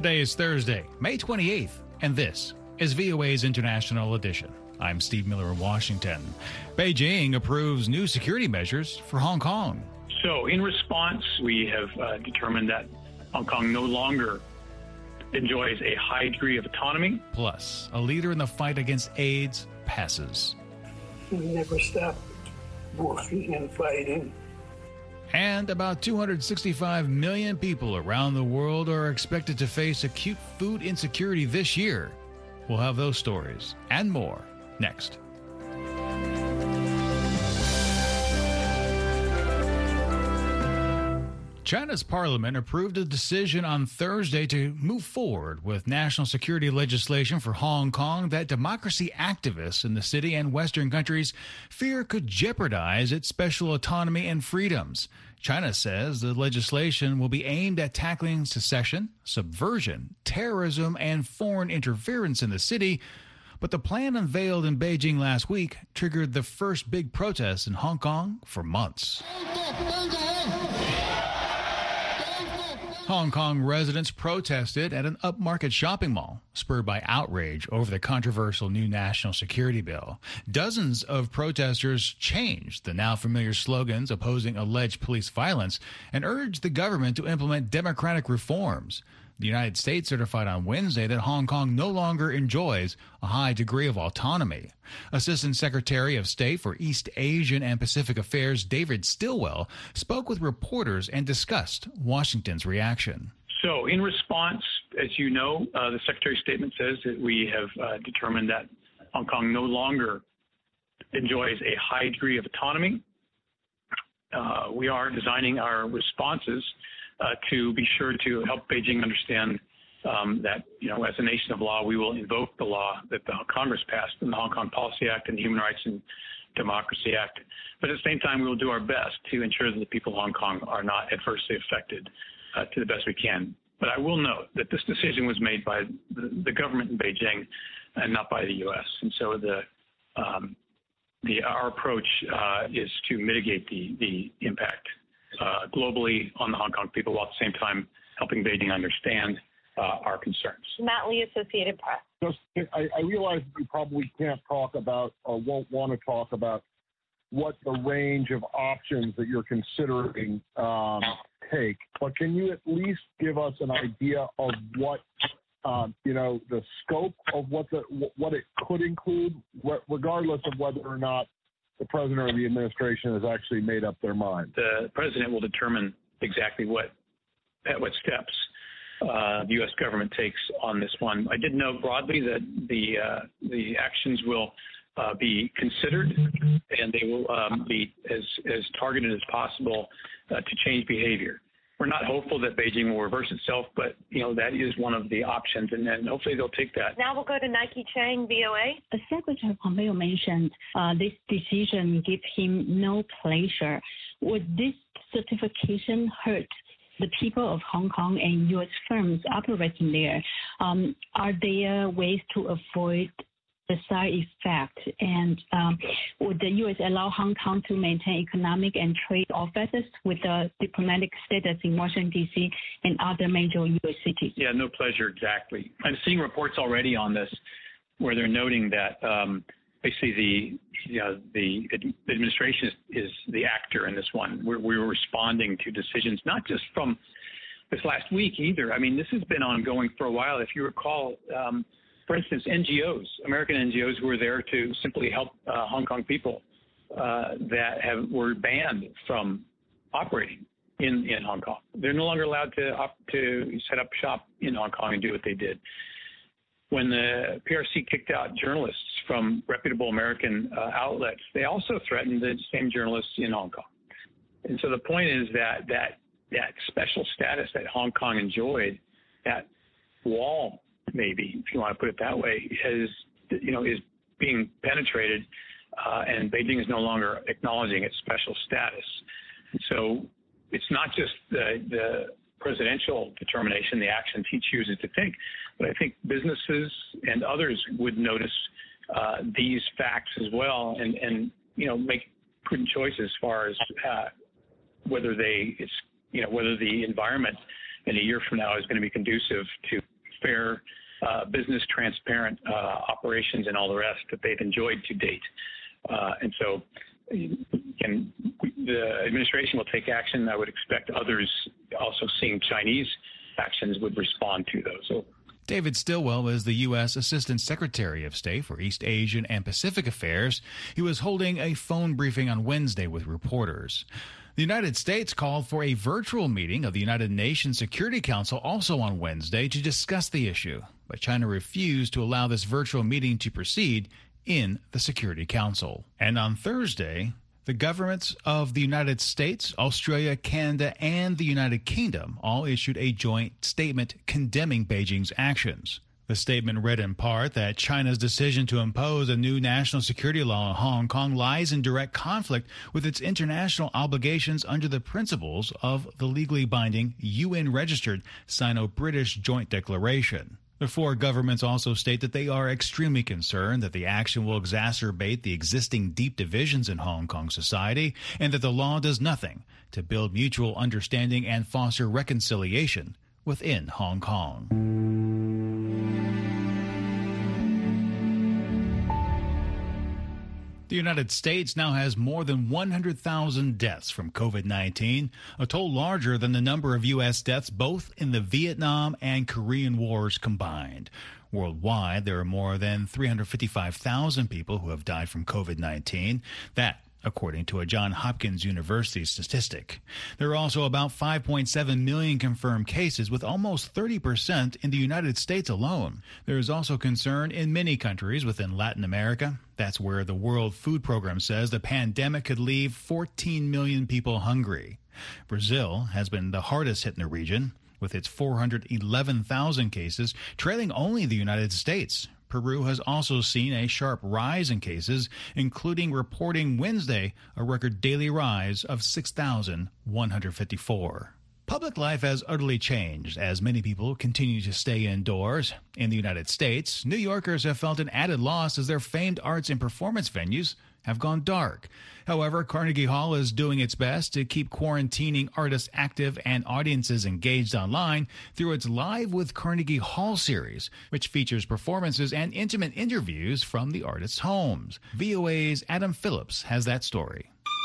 Today is Thursday, May 28th, and this is VOA's International Edition. I'm Steve Miller in Washington. Beijing approves new security measures for Hong Kong. So in response, we have determined that Hong Kong no longer enjoys a high degree of autonomy. Plus, a leader in the fight against AIDS passes. We never stop working and fighting. And about 265 million people around the world are expected to face acute food insecurity this year. We'll have those stories and more next. China's parliament approved a decision on Thursday to move forward with national security legislation for Hong Kong that democracy activists in the city and Western countries fear could jeopardize its special autonomy and freedoms. China says the legislation will be aimed at tackling secession, subversion, terrorism, and foreign interference in the city. But the plan unveiled in Beijing last week triggered the first big protests in Hong Kong for months. Hong Kong residents protested at an upmarket shopping mall, spurred by outrage over the controversial new national security bill. Dozens of protesters changed the now familiar slogans opposing alleged police violence and urged the government to implement democratic reforms. The United States certified on Wednesday that Hong Kong no longer enjoys a high degree of autonomy. Assistant Secretary of State for East Asian and Pacific Affairs David Stilwell spoke with reporters and discussed Washington's reaction. So in response, as you know, the Secretary's statement says that we have determined that Hong Kong no longer enjoys a high degree of autonomy. We are designing our responses to be sure to help Beijing understand that, as a nation of law, we will invoke the law that the Congress passed in the Hong Kong Policy Act and the Human Rights and Democracy Act. But at the same time, we will do our best to ensure that the people of Hong Kong are not adversely affected to the best we can. But I will note that this decision was made by the government in Beijing and not by the U.S. And so our approach is to mitigate the impact globally on the Hong Kong people, while at the same time helping Beijing understand our concerns. Matt Lee, Associated Press. I realize you probably can't talk about or won't want to talk about what the range of options that you're considering take, but can you at least give us an idea of what the scope of what it could include, regardless of whether or not the president or the administration has actually made up their mind? The president will determine exactly what steps the U.S. government takes on this one. I did note broadly that the actions will be considered, and they will be as targeted as possible to change behavior. We're not hopeful that Beijing will reverse itself, but that is one of the options, and then hopefully they'll take that. Now we'll go to Nike Chang, VOA. Secretary Pompeo mentioned this decision gives him no pleasure. Would this certification hurt the people of Hong Kong and U.S. firms operating there? Are there ways to avoid the side effect? And would the U.S. allow Hong Kong to maintain economic and trade offices with a diplomatic status in Washington, D.C. and other major U.S. cities? Yeah, no pleasure, exactly. I'm seeing reports already on this where they're noting that basically the administration is the actor in this one. We're responding to decisions, not just from this last week either. I mean, this has been ongoing for a while. If you recall, for instance, NGOs, American NGOs who were there to simply help Hong Kong people that were banned from operating in Hong Kong. They're no longer allowed to set up shop in Hong Kong and do what they did. When the PRC kicked out journalists from reputable American outlets, they also threatened the same journalists in Hong Kong. And so the point is that special status that Hong Kong enjoyed, that wall, maybe, if you want to put it that way, is being penetrated, and Beijing is no longer acknowledging its special status. So it's not just the presidential determination, the actions he chooses to take, but I think businesses and others would notice these facts as well, and make prudent choices as far as whether the environment in a year from now is going to be conducive to fair, business transparent operations and all the rest that they've enjoyed to date. And so, again, the administration will take action. I would expect others also seeing Chinese actions would respond to those. So, David Stilwell is the U.S. Assistant Secretary of State for East Asian and Pacific Affairs. He was holding a phone briefing on Wednesday with reporters. The United States called for a virtual meeting of the United Nations Security Council also on Wednesday to discuss the issue, but China refused to allow this virtual meeting to proceed in the Security Council. And on Thursday, the governments of the United States, Australia, Canada, and the United Kingdom all issued a joint statement condemning Beijing's actions. The statement read in part that China's decision to impose a new national security law in Hong Kong lies in direct conflict with its international obligations under the principles of the legally binding UN-registered Sino-British Joint Declaration. The four governments also state that they are extremely concerned that the action will exacerbate the existing deep divisions in Hong Kong society and that the law does nothing to build mutual understanding and foster reconciliation within Hong Kong. The United States now has more than 100,000 deaths from COVID-19, a toll larger than the number of U.S. deaths both in the Vietnam and Korean Wars combined. Worldwide, there are more than 355,000 people who have died from COVID-19. That, according to a Johns Hopkins University statistic. There are also about 5.7 million confirmed cases, with almost 30% in the United States alone. There is also concern in many countries within Latin America. That's where the World Food Program says the pandemic could leave 14 million people hungry. Brazil has been the hardest hit in the region, with its 411,000 cases, trailing only the United States. Peru has also seen a sharp rise in cases, including reporting Wednesday a record daily rise of 6,154. Public life has utterly changed as many people continue to stay indoors. In the United States, New Yorkers have felt an added loss as their famed arts and performance venues have gone dark. However, Carnegie Hall is doing its best to keep quarantining artists active and audiences engaged online through its Live with Carnegie Hall series, which features performances and intimate interviews from the artists' homes. VOA's Adam Phillips has that story.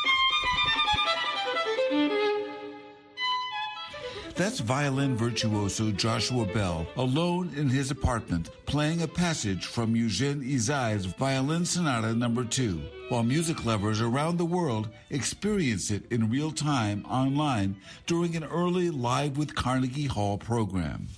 That's violin virtuoso Joshua Bell, alone in his apartment, playing a passage from Eugène Ysaÿe's Violin Sonata No. 2, while music lovers around the world experience it in real time online during an early Live with Carnegie Hall program.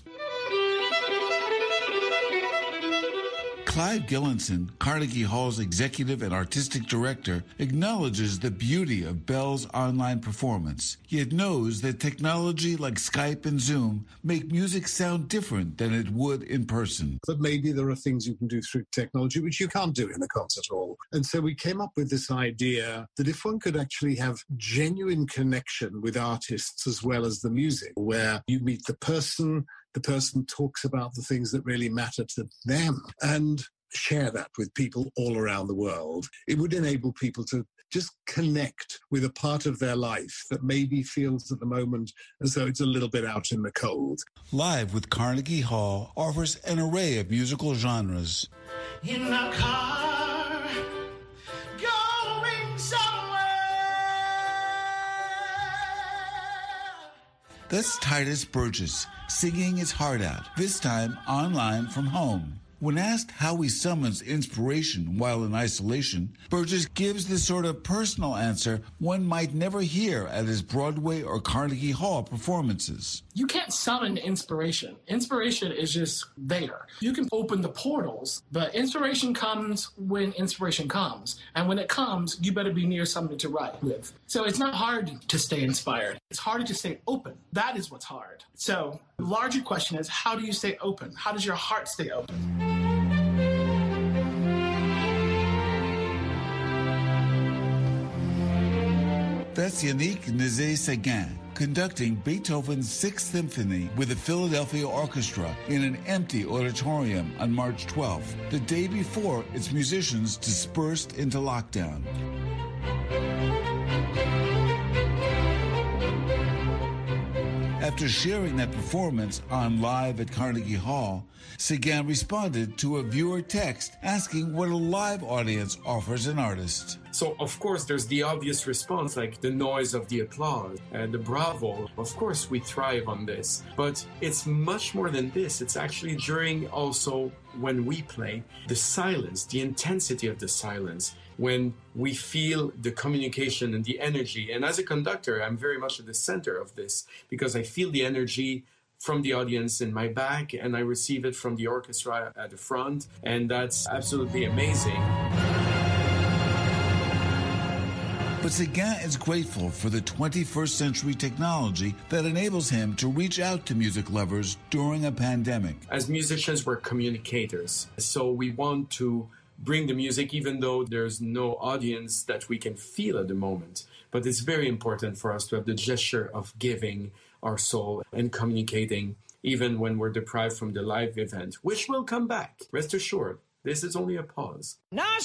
Clive Gillinson, Carnegie Hall's executive and artistic director, acknowledges the beauty of Bell's online performance, yet knows that technology like Skype and Zoom make music sound different than it would in person. But maybe there are things you can do through technology which you can't do in a concert hall. And so we came up with this idea that if one could actually have genuine connection with artists as well as the music, where you meet the person talks about the things that really matter to them and share that with people all around the world. It would enable people to just connect with a part of their life that maybe feels at the moment as though it's a little bit out in the cold. Live with Carnegie Hall offers an array of musical genres. In the car, going somewhere. That's Titus Burgess, singing his heart out, this time online from home. When asked how he summons inspiration while in isolation, Burgess gives the sort of personal answer one might never hear at his Broadway or Carnegie Hall performances. You can't summon inspiration. Inspiration is just there. You can open the portals, but inspiration comes when inspiration comes. And when it comes, you better be near something to write with. So it's not hard to stay inspired. It's harder to stay open. That is what's hard. So the larger question is, how do you stay open? How does your heart stay open? That's Yannick Nézet-Séguin, conducting Beethoven's Sixth Symphony with the Philadelphia Orchestra in an empty auditorium on March 12th, the day before its musicians dispersed into lockdown. After sharing that performance on Live at Carnegie Hall, Sagan responded to a viewer text asking what a live audience offers an artist. So, of course, there's the obvious response, like the noise of the applause and the bravo. Of course, we thrive on this. But it's much more than this. It's actually during also when we play, the silence, the intensity of the silence, when we feel the communication and the energy. And as a conductor, I'm very much at the center of this because I feel the energy from the audience in my back and I receive it from the orchestra at the front. And that's absolutely amazing. But Sagan is grateful for the 21st century technology that enables him to reach out to music lovers during a pandemic. As musicians, we're communicators. So we want to bring the music even though there's no audience that we can feel at the moment. But it's very important for us to have the gesture of giving our soul and communicating even when we're deprived from the live event, which will come back. Rest assured, this is only a pause.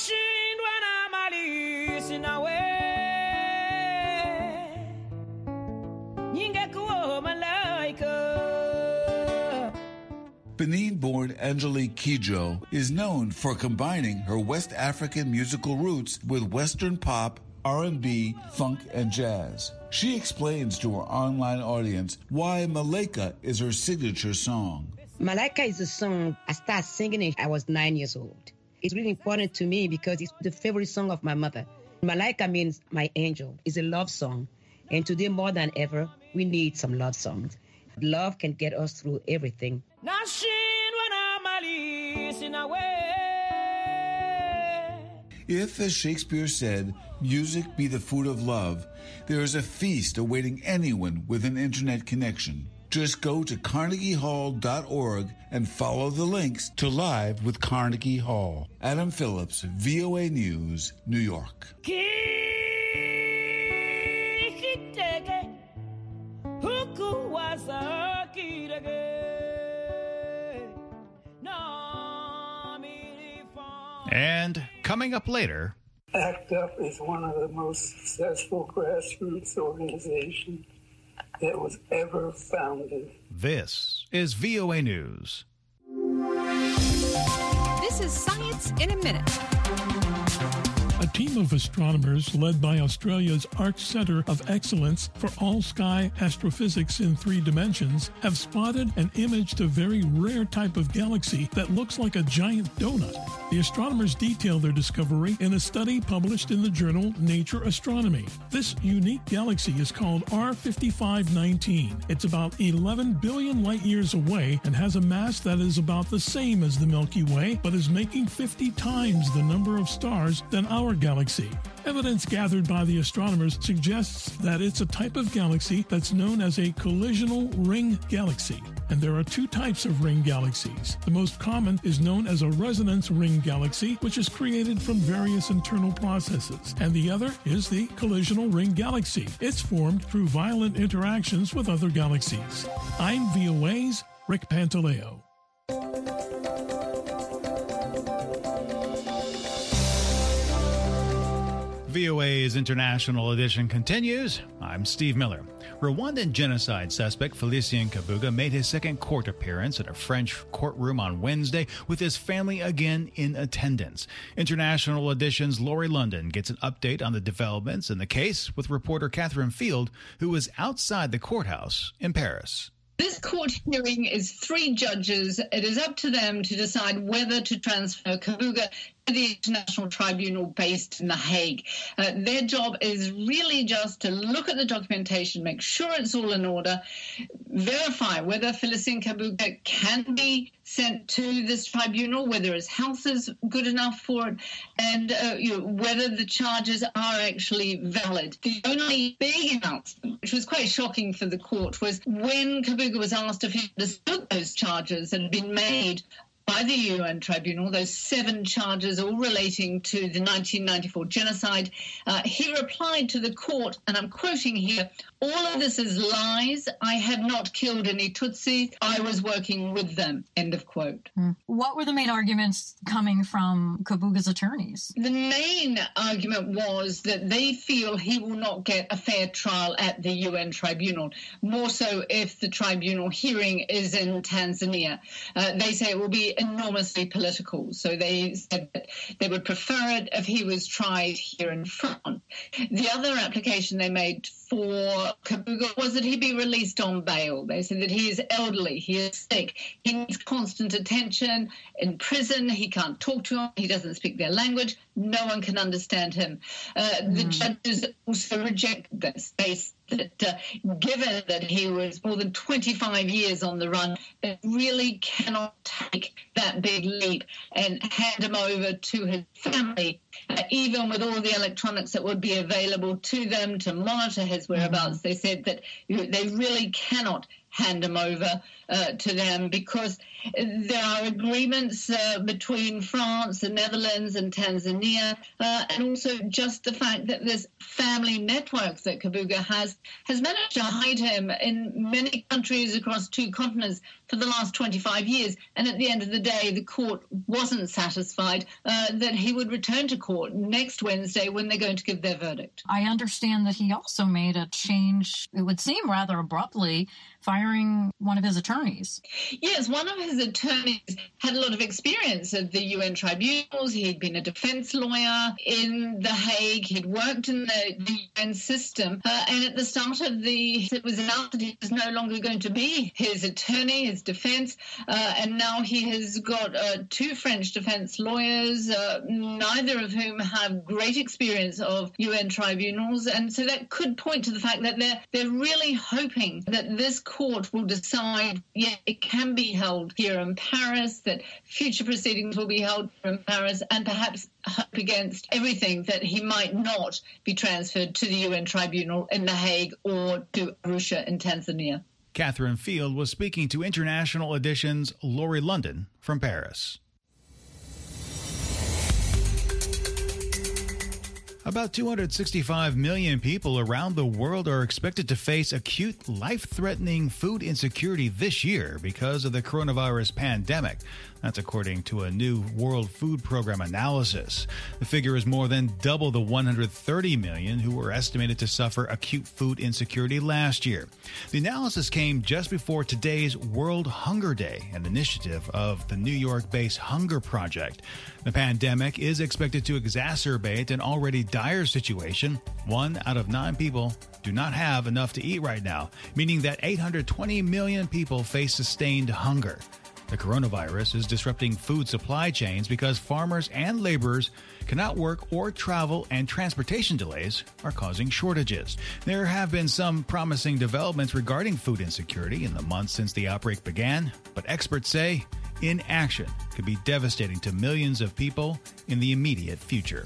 Benin-born Angelique Kidjo is known for combining her West African musical roots with Western pop, R&B, funk, and jazz. She explains to her online audience why Malaika is her signature song. Malaika is a song I started singing it I was 9 years old. It's really important to me because it's the favorite song of my mother. Malaika means my angel. It's a love song. And today more than ever, we need some love songs. Love can get us through everything. If, as Shakespeare said, music be the food of love, there is a feast awaiting anyone with an internet connection. Just go to carnegiehall.org and follow the links to Live with Carnegie Hall. Adam Phillips, VOA News, New York. And coming up later, ACT UP is one of the most successful grassroots organizations that was ever founded. This is VOA News. This is Science in a Minute. A team of astronomers led by Australia's Arch Centre of Excellence for All-Sky Astrophysics in 3 dimensions have spotted and imaged a very rare type of galaxy that looks like a giant donut. The astronomers detail their discovery in a study published in the journal Nature Astronomy. This unique galaxy is called R5519. It's about 11 billion light-years away and has a mass that is about the same as the Milky Way, but is making 50 times the number of stars than our galaxy. Evidence gathered by the astronomers suggests that it's a type of galaxy that's known as a collisional ring galaxy. And there are 2 types of ring galaxies. The most common is known as a resonance ring galaxy, which is created from various internal processes. And the other is the collisional ring galaxy. It's formed through violent interactions with other galaxies. I'm VOA's Rick Pantaleo. VOA's International Edition continues. I'm Steve Miller. Rwandan genocide suspect Felicien Kabuga made his second court appearance at a French courtroom on Wednesday with his family again in attendance. International Edition's Laurie London gets an update on the developments in the case with reporter Catherine Field, who was outside the courthouse in Paris. This court hearing is 3 judges. It is up to them to decide whether to transfer Kabuga to the International Tribunal based in The Hague. Their job is really just to look at the documentation, make sure it's all in order, verify whether Felicien Kabuga can be sent to this tribunal, whether his health is good enough for it, and whether the charges are actually valid. The only big announcement, which was quite shocking for the court, was when Kabuga was asked if he understood those charges that had been made by the UN Tribunal, those 7 charges all relating to the 1994 genocide. He replied to the court, and I'm quoting here, "All of this is lies. I have not killed any Tutsi. I was working with them," end of quote. What were the main arguments coming from Kabuga's attorneys? The main argument was that they feel he will not get a fair trial at the UN Tribunal, more so if the tribunal hearing is in Tanzania. They say it will be enormously political, so they said that they would prefer it if he was tried here in France. The other application they made for Kabuga was that he be released on bail. They said that he is elderly, he is sick, he needs constant attention in prison, he can't talk to him, he doesn't speak their language, no one can understand him. The judges also rejected this. They said that given that he was more than 25 years on the run, it really cannot take that big leap and hand him over to his family, even with all the electronics that would be available to them to monitor his whereabouts. They said that they really cannot hand him over to them because there are agreements between France, the Netherlands and Tanzania, and also just the fact that this family network that Kabuga has managed to hide him in many countries across 2 continents for the last 25 years. And at the end of the day, the court wasn't satisfied that he would return to court next Wednesday when they're going to give their verdict. I understand that he also made a change, it would seem rather abruptly, firing one of his attorneys. Yes, one of his attorneys had a lot of experience at the UN tribunals. He'd been a defense lawyer in The Hague. He'd worked in the UN system. And at the start of it was announced that he was no longer going to be his attorney, his defense. And now he has got 2 French defense lawyers, neither of whom have great experience of UN tribunals. And so that could point to the fact that they're really hoping that this court will decide, it can be held here in Paris, that future proceedings will be held here in Paris, and perhaps hope against everything that he might not be transferred to the UN Tribunal in The Hague or to Arusha in Tanzania. Catherine Field was speaking to International Edition's Laurie London from Paris. About 265 million people around the world are expected to face acute, life-threatening food insecurity this year because of the coronavirus pandemic. That's according to a new World Food Program analysis. The figure is more than double the 130 million who were estimated to suffer acute food insecurity last year. The analysis came just before today's World Hunger Day, an initiative of the New York-based Hunger Project. The pandemic is expected to exacerbate an already dire situation. 1 out of 9 people do not have enough to eat right now, meaning that 820 million people face sustained hunger. The coronavirus is disrupting food supply chains because farmers and laborers cannot work or travel, and transportation delays are causing shortages. There have been some promising developments regarding food insecurity in the months since the outbreak began, but experts say inaction could be devastating to millions of people in the immediate future.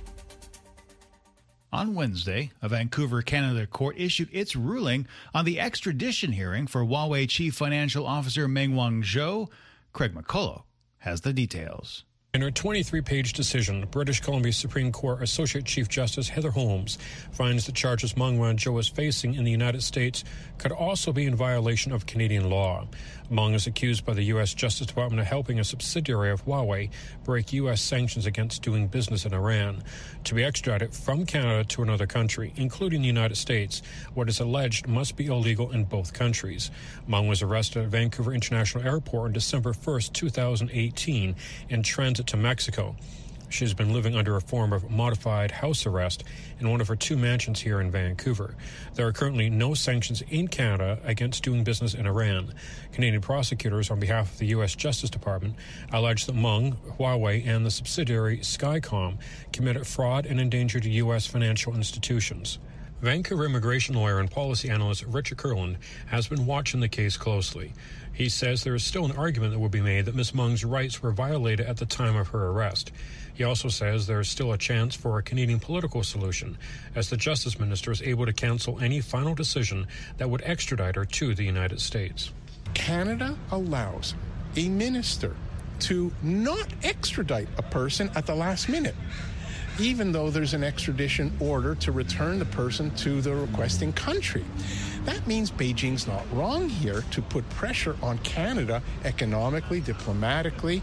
On Wednesday, a Vancouver, Canada court issued its ruling on the extradition hearing for Huawei Chief Financial Officer Meng Wanzhou. Craig McCullough has the details. In her 23-page decision, British Columbia Supreme Court Associate Chief Justice Heather Holmes finds the charges Meng Wanzhou is facing in the United States could also be in violation of Canadian law. Meng is accused by the U.S. Justice Department of helping a subsidiary of Huawei break U.S. sanctions against doing business in Iran. To be extradited from Canada to another country, including the United States, what is alleged must be illegal in both countries. Meng was arrested at Vancouver International Airport on December 1st, 2018, in transit to Mexico. She's been living under a form of modified house arrest in one of her 2 mansions here in Vancouver. There are currently no sanctions in Canada against doing business in Iran. Canadian prosecutors, on behalf of the U.S. Justice Department, allege that Meng, Huawei, and the subsidiary Skycom committed fraud and endangered U.S. financial institutions. Vancouver immigration lawyer and policy analyst Richard Kurland has been watching the case closely. He says there is still an argument that will be made that Ms. Meng's rights were violated at the time of her arrest. He also says there is still a chance for a Canadian political solution, as the Justice Minister is able to cancel any final decision that would extradite her to the United States. Canada allows a minister to not extradite a person at the last minute, even though there's an extradition order to return the person to the requesting country. That means Beijing's not wrong here to put pressure on Canada economically, diplomatically,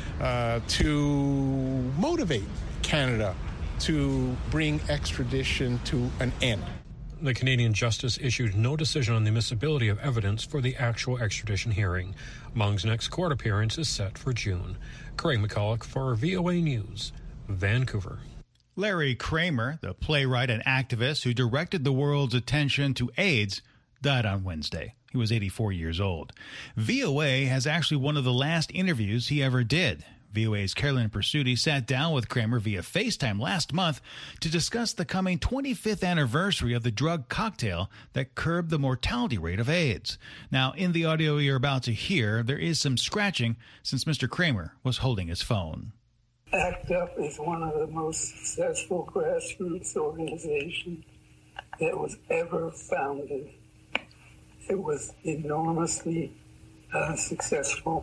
to motivate Canada to bring extradition to an end. The Canadian justice issued no decision on the admissibility of evidence for the actual extradition hearing. Mung's next court appearance is set for June. Craig McCulloch for VOA News, Vancouver. Larry Kramer, the playwright and activist who directed the world's attention to AIDS, died on Wednesday. He was 84 years old. VOA has actually one of the last interviews he ever did. VOA's Carolyn Pursuti sat down with Kramer via FaceTime last month to discuss the coming 25th anniversary of the drug cocktail that curbed the mortality rate of AIDS. Now, in the audio you're about to hear, there is some scratching since Mr. Kramer was holding his phone. ACT UP is one of the most successful grassroots organizations that was ever founded. It was enormously successful.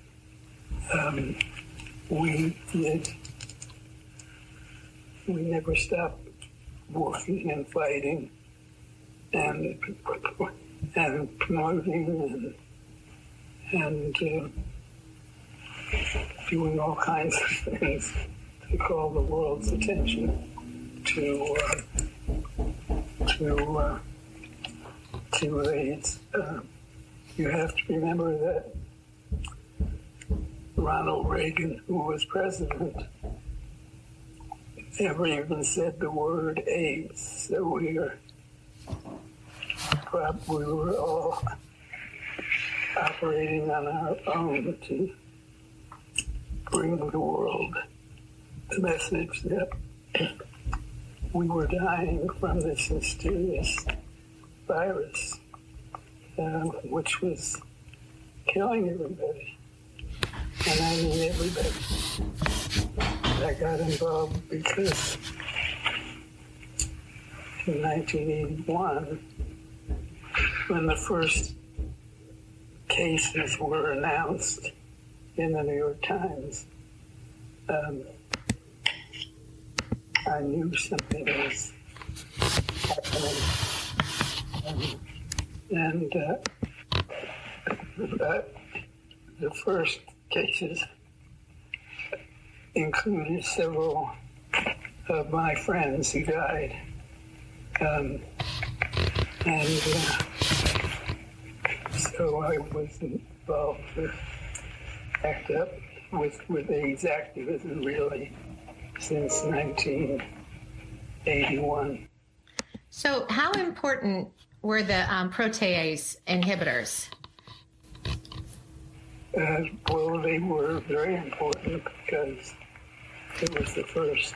We never stopped working and fighting and promoting and doing all kinds of things to call the world's attention to AIDS. You have to remember that Ronald Reagan, who was president, never even said the word AIDS. So we were all operating on our own to bring the world the message that we were dying from this mysterious virus, which was killing everybody. And I mean everybody. I got involved because in 1981, when the first cases were announced in the New York Times, I knew something was happening. The first cases included several of my friends who died. So I was involved with ACT UP, with AIDS activism really since 1981. So how important were the protease inhibitors? Well, they were very important because it was the first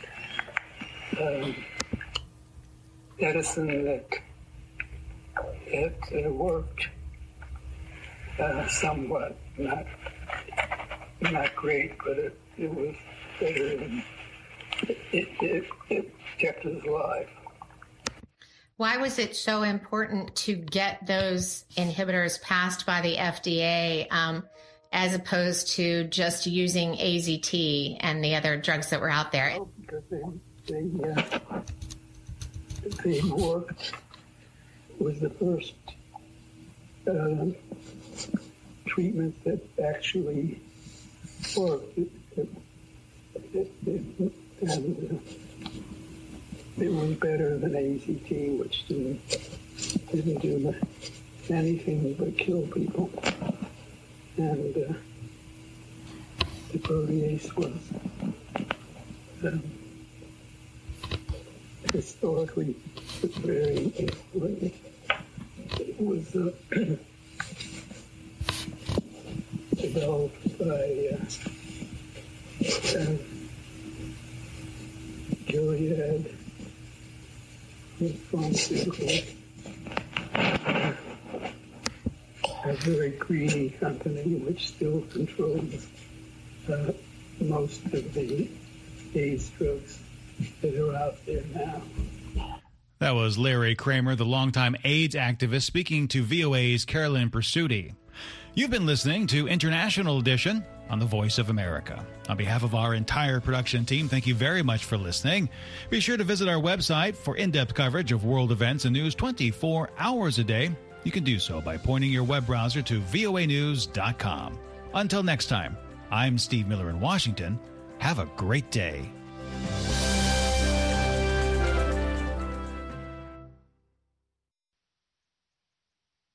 medicine that worked somewhat, not great, but it was better than it kept us alive. Why was it so important to get those inhibitors passed by the FDA as opposed to just using AZT and the other drugs that were out there? Oh, because they worked. Was the first treatment that actually worked. It was better than AZT, which didn't do anything but kill people. And the protease was historically very important. It was developed by Gilead Pharmaceuticals, a very greedy company which still controls most of the AIDS drugs that are out there now. That was Larry Kramer, the longtime AIDS activist, speaking to VOA's Carolyn Pursuti. You've been listening to International Edition on the Voice of America. On behalf of our entire production team, thank you very much for listening. Be sure to visit our website for in-depth coverage of world events and news 24 hours a day. You can do so by pointing your web browser to voanews.com. Until next time, I'm Steve Miller in Washington. Have a great day.